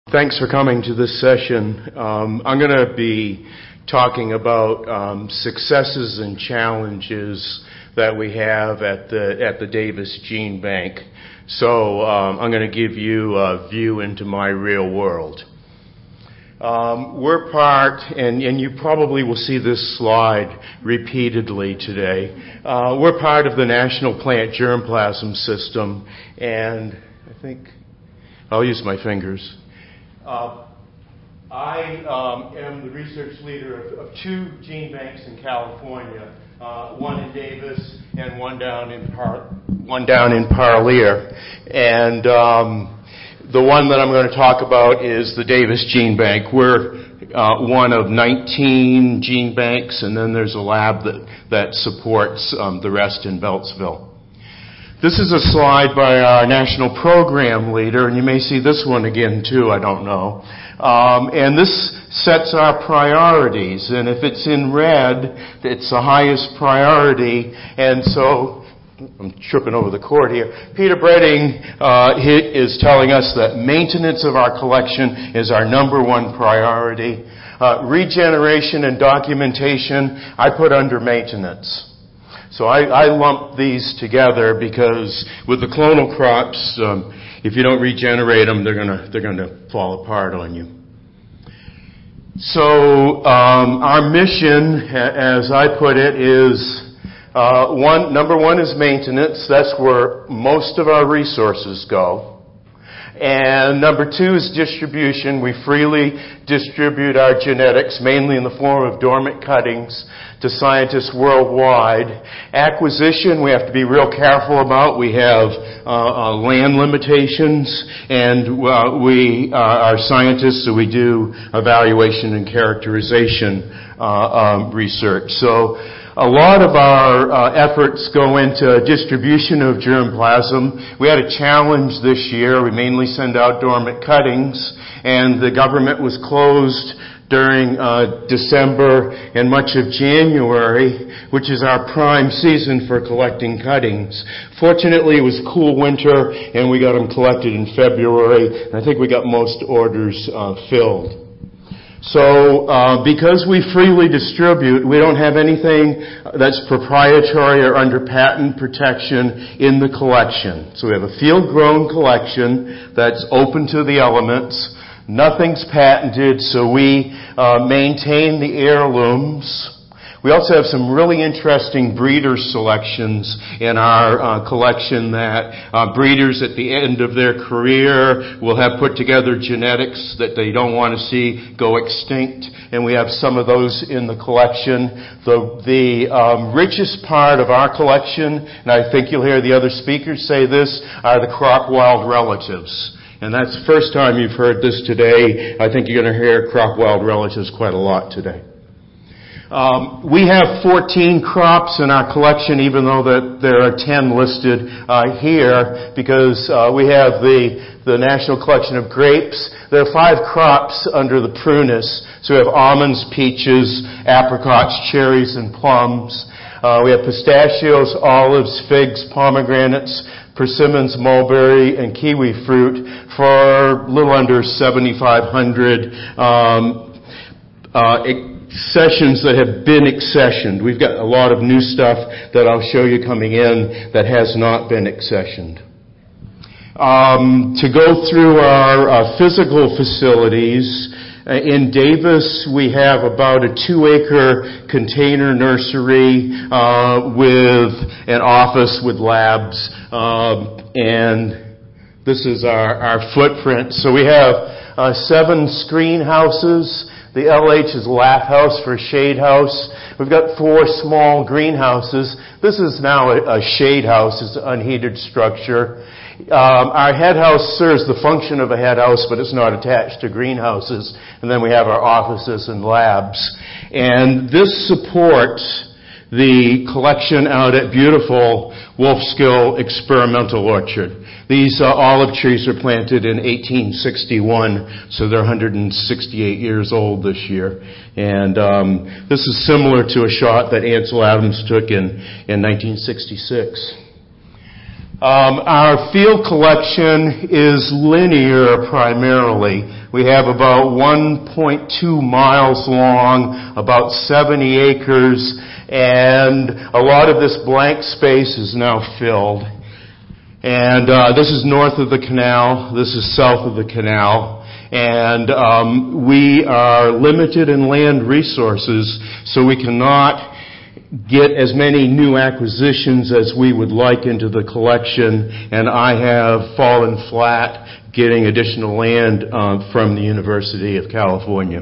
Thanks for coming to this session. I'm going to be talking about successes and challenges that we have at the Davis Gene Bank. So I'm going to give you a view into my real world. We're part, and you probably will see this slide repeatedly today. We're part of the National Plant Germplasm System, and I think I'll use my fingers. I am the research leader of two gene banks in California, one in Davis and one down in Parlier. And the one that I'm going to talk about is the Davis Gene Bank. We're one of 19 gene banks, and then there's a lab that supports the rest in Beltsville. This is a slide by our national program leader, and you may see this one again too, I don't know. And this sets our priorities, and if it's in red, it's the highest priority. And so, I'm tripping over the cord here. Peter Bredding is telling us that maintenance of our collection is our number one priority. Regeneration and documentation, I put under maintenance. So I lump these together because with the clonal crops, if you don't regenerate them, they're gonna fall apart on you. So our mission, as I put it, is number one is maintenance. That's where most of our resources go. And number two is distribution. We freely distribute our genetics, mainly in the form of dormant cuttings, to scientists worldwide. Acquisition, we have to be real careful about. We have land limitations, and we are scientists, so we do evaluation and characterization research. So a lot of our efforts go into distribution of germplasm. We had a challenge this year. We mainly send out dormant cuttings, and the government was closed during December and much of January, which is our prime season for collecting cuttings. Fortunately, it was a cool winter, and we got them collected in February, and I think we got most orders filled. So, because we freely distribute, we don't have anything that's proprietary or under patent protection in the collection. So we have a field-grown collection that's open to the elements. Nothing's patented, so we maintain the heirlooms. We also have some really interesting breeder selections in our collection that breeders at the end of their career will have put together genetics that they don't want to see go extinct, and we have some of those in the collection. The richest part of our collection, and I think you'll hear the other speakers say this, are the crop wild relatives. And that's the first time you've heard this today. I think you're going to hear crop wild relatives quite a lot today. We have 14 crops in our collection, even though that there are 10 listed here, because we have the National Collection of Grapes. There are 5 crops under the Prunus. So we have almonds, peaches, apricots, cherries, and plums. We have pistachios, olives, figs, pomegranates, persimmons, mulberry, and kiwi fruit for a little under 7,500 sessions that have been accessioned. We've got a lot of new stuff that I'll show you coming in that has not been accessioned. To go through our physical facilities, in Davis we have about a 2-acre container nursery with an office with labs, and this is our footprint. So we have 7 screen houses. The LH is lath house for shade house. We've got 4 small greenhouses. This is now a shade house. It's an unheated structure. Our head house serves the function of a head house, but it's not attached to greenhouses. And then we have our offices and labs. And this supports the collection out at beautiful Wolfskill Experimental Orchard. These olive trees were planted in 1861, so they're 168 years old this year. And this is similar to a shot that Ansel Adams took in 1966. Our field collection is linear primarily. We have about 1.2 miles long, about 70 acres, and a lot of this blank space is now filled. And this is north of the canal, this is south of the canal, and we are limited in land resources, so we cannot get as many new acquisitions as we would like into the collection, and I have fallen flat getting additional land from the University of California.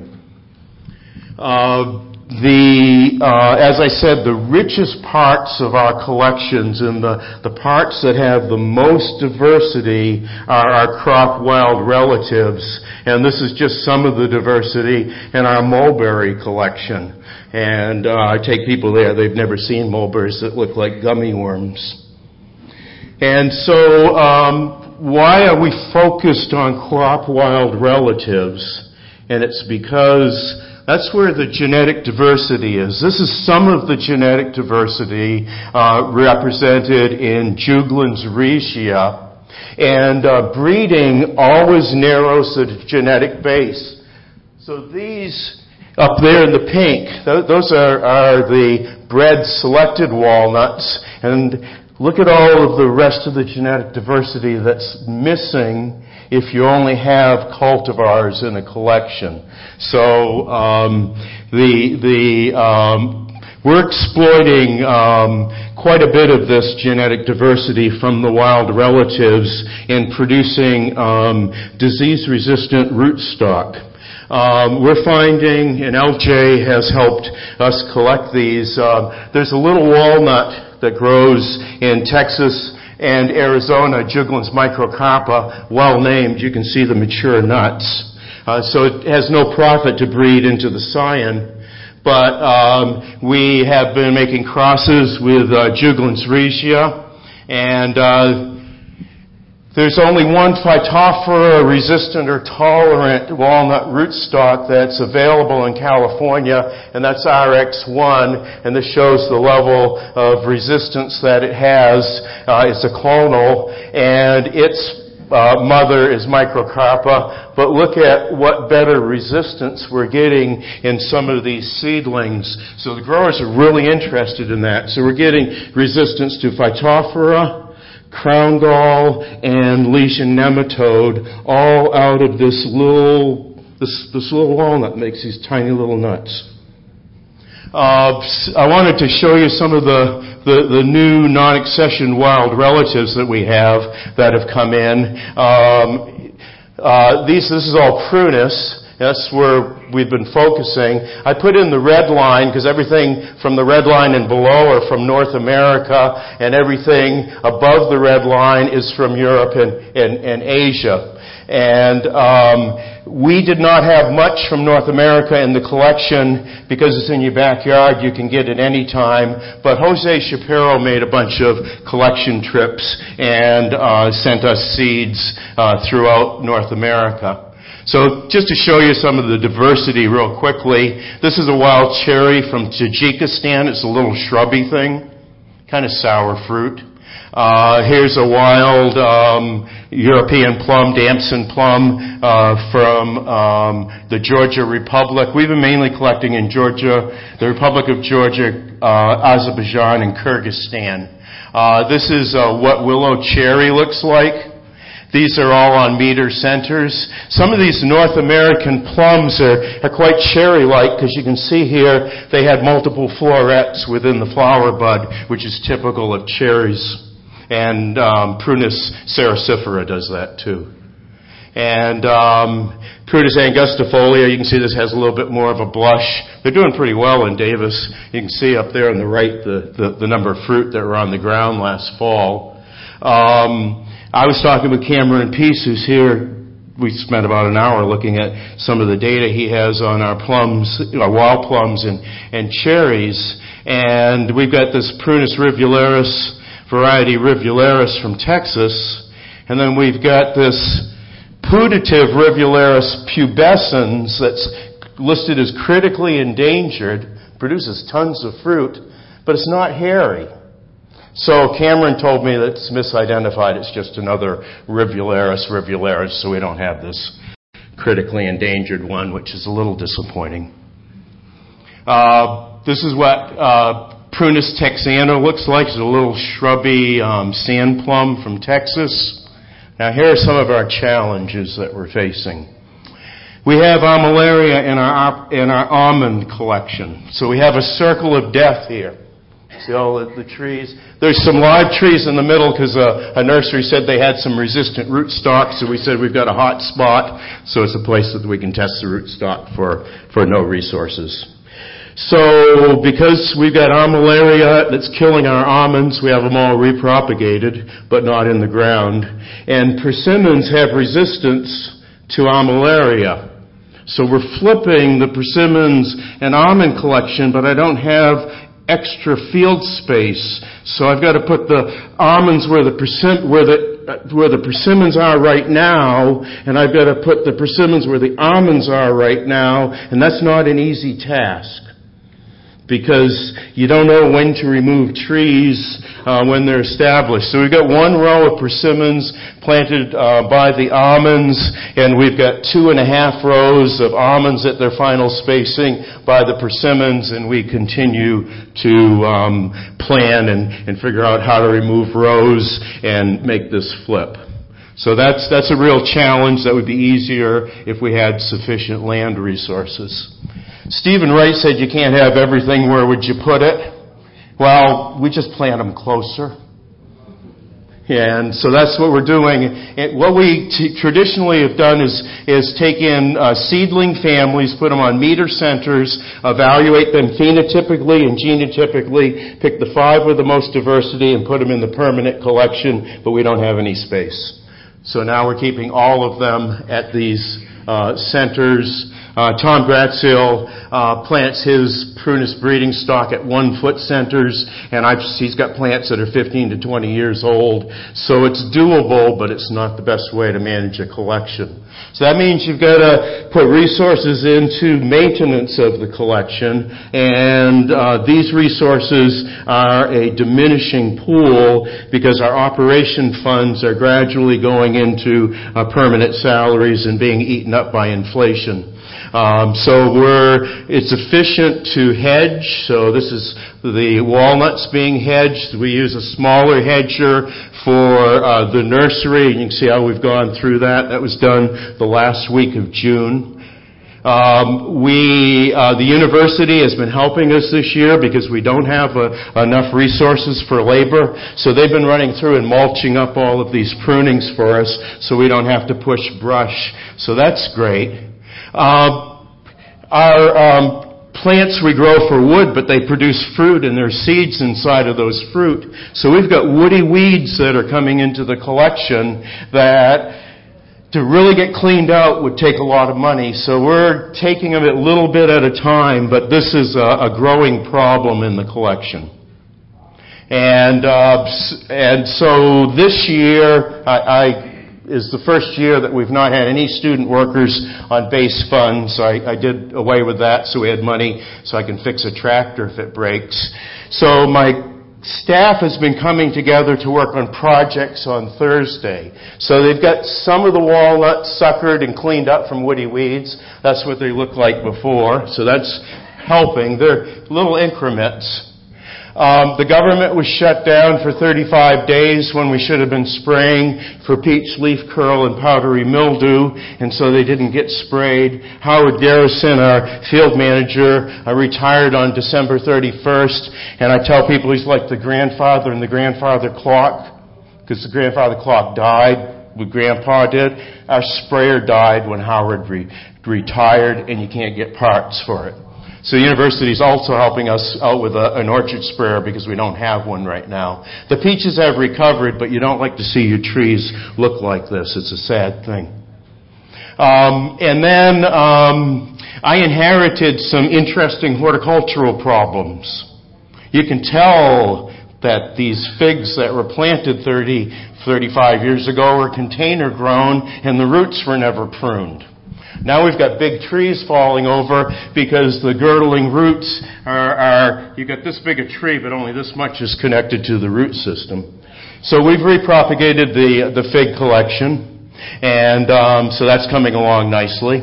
As I said, the richest parts of our collections and the parts that have the most diversity are our crop wild relatives, and this is just some of the diversity in our mulberry collection. And I take people there, they've never seen mulberries that look like gummy worms. And so, why are we focused on crop wild relatives? And it's because that's where the genetic diversity is. This is some of the genetic diversity represented in Juglans regia. And breeding always narrows the genetic base. So these up there in the pink, those are the bred selected walnuts. And look at all of the rest of the genetic diversity that's missing if you only have cultivars in a collection. So we're exploiting quite a bit of this genetic diversity from the wild relatives in producing disease-resistant rootstock. We're finding, and LJ has helped us collect these, there's a little walnut that grows in Texas and Arizona, Juglans microcarpa, well named. You can see the mature nuts. So it has no profit to breed into the scion. But we have been making crosses with Juglans regia, and there's only one Phytophthora resistant or tolerant walnut rootstock that's available in California, and that's RX1, and this shows the level of resistance that it has. It's a clonal, and its mother is microcarpa, but look at what better resistance we're getting in some of these seedlings. So the growers are really interested in that. So we're getting resistance to Phytophthora, crown gall, and lesion nematode, all out of this little walnut that makes these tiny little nuts. I wanted to show you some of the new non-accession wild relatives that we have that have come in. This is all prunus. That's where we've been focusing. I put in the red line because everything from the red line and below are from North America, and everything above the red line is from Europe and Asia. And we did not have much from North America in the collection because it's in your backyard. You can get it any time. But Jose Shapiro made a bunch of collection trips and sent us seeds throughout North America. So just to show you some of the diversity real quickly, this is a wild cherry from Tajikistan. It's a little shrubby thing, kind of sour fruit. Here's a wild European plum, damson plum, from the Georgia Republic. We've been mainly collecting in Georgia, the Republic of Georgia, Azerbaijan, and Kyrgyzstan. This is what willow cherry looks like. These are all on meter centers. Some of these North American plums are quite cherry-like because you can see here they had multiple florets within the flower bud, which is typical of cherries. And Prunus ceracifera does that too. And Prunus angustifolia, you can see this has a little bit more of a blush. They're doing pretty well in Davis. You can see up there on the right the number of fruit that were on the ground last fall. I was talking with Cameron Peace, who's here. We spent about an hour looking at some of the data he has on our plums, our wild plums and cherries. And we've got this Prunus rivularis, variety rivularis from Texas. And then we've got this putative rivularis pubescens that's listed as critically endangered, produces tons of fruit, but it's not hairy. So Cameron told me that it's misidentified. It's just another Rivularis rivularis, so we don't have this critically endangered one, which is a little disappointing. This is what Prunus texana looks like. It's a little shrubby sand plum from Texas. Now here are some of our challenges that we're facing. We have armillaria in our almond collection. So we have a circle of death here. See all the trees? There's some live trees in the middle because a nursery said they had some resistant rootstock, so we said we've got a hot spot, so it's a place that we can test the rootstock for no resources. So because we've got armillaria that's killing our almonds, we have them all repropagated, but not in the ground. And persimmons have resistance to armillaria. So we're flipping the persimmons and almond collection, but I don't have extra field space. So I've got to put the almonds where the persimmons are right now, and I've got to put the persimmons where the almonds are right now, and that's not an easy task. Because you don't know when to remove trees when they're established. So we've got one row of persimmons planted by the almonds, and we've got 2.5 rows of almonds at their final spacing by the persimmons, and we continue to plan and figure out how to remove rows and make this flip. So that's a real challenge. That would be easier if we had sufficient land resources. Stephen Wright said you can't have everything. Where would you put it? Well, we just plant them closer. And so that's what we're doing. And what we traditionally have done is take in seedling families, put them on meter centers, evaluate them phenotypically and genotypically, pick the 5 with the most diversity and put them in the permanent collection, but we don't have any space. So now we're keeping all of them at these centers. Tom Gratzill plants his Prunus breeding stock at 1-foot centers, and he's got plants that are 15 to 20 years old. So it's doable, but it's not the best way to manage a collection. So that means you've got to put resources into maintenance of the collection, and these resources are a diminishing pool because our operation funds are gradually going into permanent salaries and being eaten up by inflation. It's efficient to hedge. So this is the walnuts being hedged. We use a smaller hedger for the nursery. You can see how we've gone through that. That was done the last week of June. The university has been helping us this year because we don't have enough resources for labor. So they've been running through and mulching up all of these prunings for us so we don't have to push brush. So that's great. Our plants we grow for wood, but they produce fruit, and there's seeds inside of those fruit. So we've got woody weeds that are coming into the collection that to really get cleaned out would take a lot of money. So we're taking them a little bit at a time, but this is a growing problem in the collection. And so this year, is the first year that we've not had any student workers on base funds. I did away with that so we had money so I can fix a tractor if it breaks. So my staff has been coming together to work on projects on Thursday. So they've got some of the walnuts suckered and cleaned up from woody weeds. That's what they looked like before. So that's helping. They're little increments. The government was shut down for 35 days when we should have been spraying for peach leaf curl and powdery mildew, and so they didn't get sprayed. Howard Garrison, our field manager, retired on December 31st, and I tell people he's like the grandfather in the grandfather clock, because the grandfather clock died when Grandpa did. Our sprayer died when Howard retired, and you can't get parts for it. So the university is also helping us out with an orchard sprayer because we don't have one right now. The peaches have recovered, but you don't like to see your trees look like this. It's a sad thing. And then I inherited some interesting horticultural problems. You can tell that these figs that were planted 35 years ago were container grown and the roots were never pruned. Now we've got big trees falling over because the girdling roots you've got this big a tree, but only this much is connected to the root system. So we've repropagated the fig collection, and so that's coming along nicely.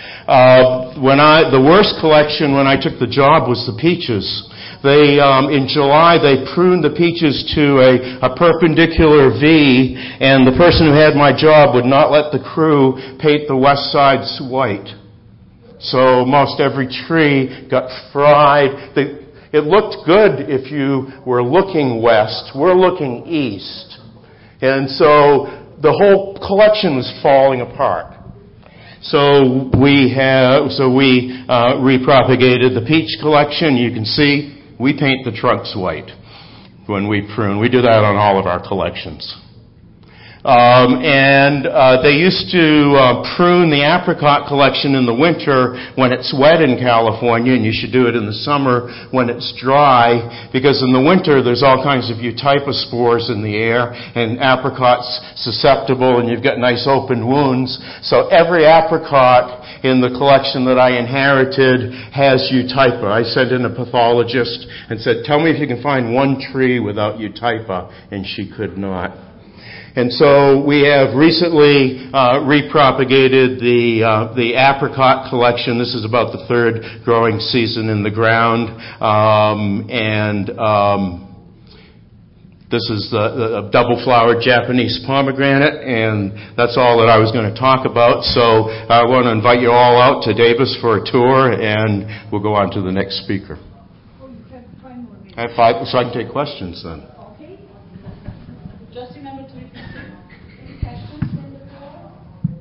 The worst collection when I took the job was the peaches. In July, they pruned the peaches to a perpendicular V, and the person who had my job would not let the crew paint the west sides white. So most every tree got fried. It looked good if you were looking west. We're looking east. And so the whole collection was falling apart. So we repropagated the peach collection. You can see we paint the trunks white when we prune. We do that on all of our collections. They used to prune the apricot collection in the winter when it's wet in California, and you should do it in the summer when it's dry, because in the winter there's all kinds of eutypa spores in the air, and apricot's susceptible, and you've got nice open wounds. So every apricot in the collection that I inherited has eutypa. I sent in a pathologist and said, tell me if you can find one tree without eutypa, and she could not. And so we have recently repropagated the apricot collection. This is about the third growing season in the ground. This is the double-flowered Japanese pomegranate, and that's all that I was going to talk about. So I want to invite you all out to Davis for a tour, and we'll go on to the next speaker. Oh, you have 5 more minutes. I have 5, so I can take questions then. Okay. Just remember to repeat. Any questions from the floor?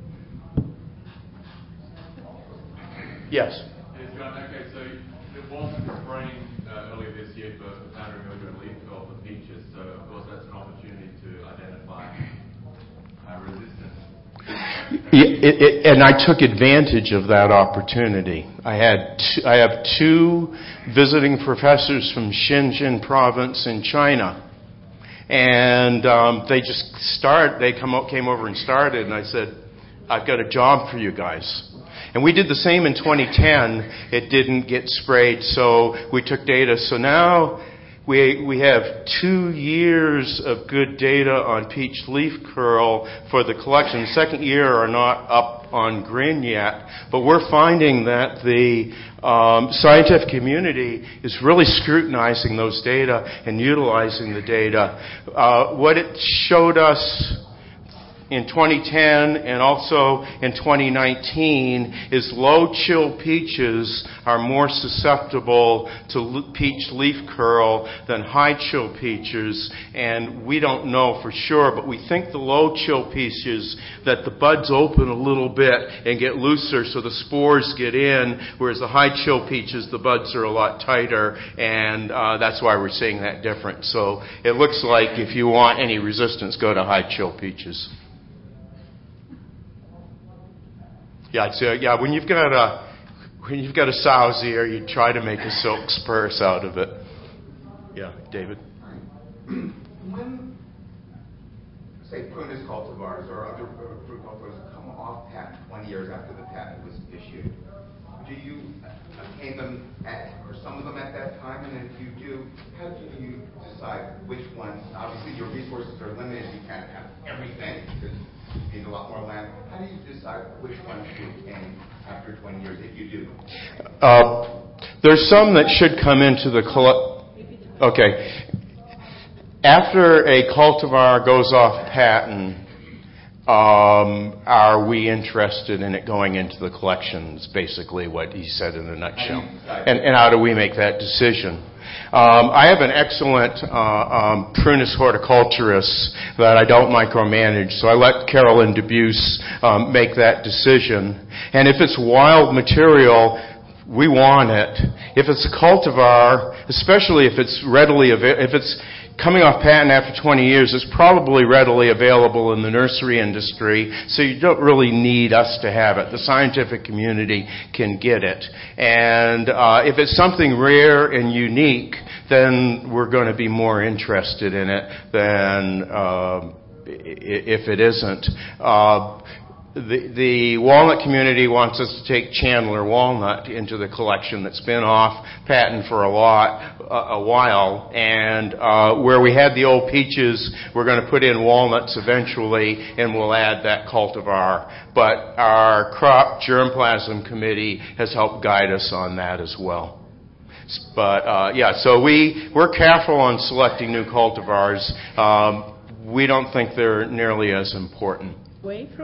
Yes. Yes, John. Okay, so it wasn't spraying earlier this year for powdery mildew and leaf curl for peaches, so of course that's an opportunity to identify resistance. And I took advantage of that opportunity. I have 2 visiting professors from Xinjiang province in China. And they came over and started, and I said, I've got a job for you guys. And we did the same in 2010. It didn't get sprayed, so we took data. So now we have 2 years of good data on peach leaf curl for the collection. The second year are not up on green yet, but we're finding that the scientific community is really scrutinizing those data and utilizing the data. What it showed us in 2010 and also in 2019 is low chill peaches are more susceptible to peach leaf curl than high chill peaches, and we don't know for sure, but we think the low chill peaches that the buds open a little bit and get looser so the spores get in, whereas the high chill peaches the buds are a lot tighter, and that's why we're seeing that difference. So it looks like if you want any resistance, go to high chill peaches. When you've got a sow's ear, you try to make a silk purse out of it. Yeah, David. When, say, Prunus cultivars or other fruit cultivars come off patent 20 years after the patent was issued, do you obtain them or some of them at that time? And if you do, how do you decide which ones? Obviously, your resources are limited. You can't have everything because you need a lot more land. How do you decide which ones to obtain after 20 years, if you do? There's some that should come into the Okay. After a cultivar goes off patent, are we interested in it going into the collection? Is basically what he said in a nutshell. And how do we make that decision? I have an excellent prunus horticulturist that I don't micromanage, so I let Carolyn Debuse make that decision. And if it's wild material, we want it. If it's a cultivar, especially if it's if it's coming off patent after 20 years, it's probably readily available in the nursery industry, so you don't really need us to have it. The scientific community can get it. And if it's something rare and unique, then we're going to be more interested in it than if it isn't. the walnut community wants us to take Chandler walnut into the collection that's been off patent for a while, and where we had the old peaches, we're going to put in walnuts eventually, and we'll add that cultivar. But our crop germplasm committee has helped guide us on that as well. But so we're careful on selecting new cultivars. We don't think they're nearly as important. Away from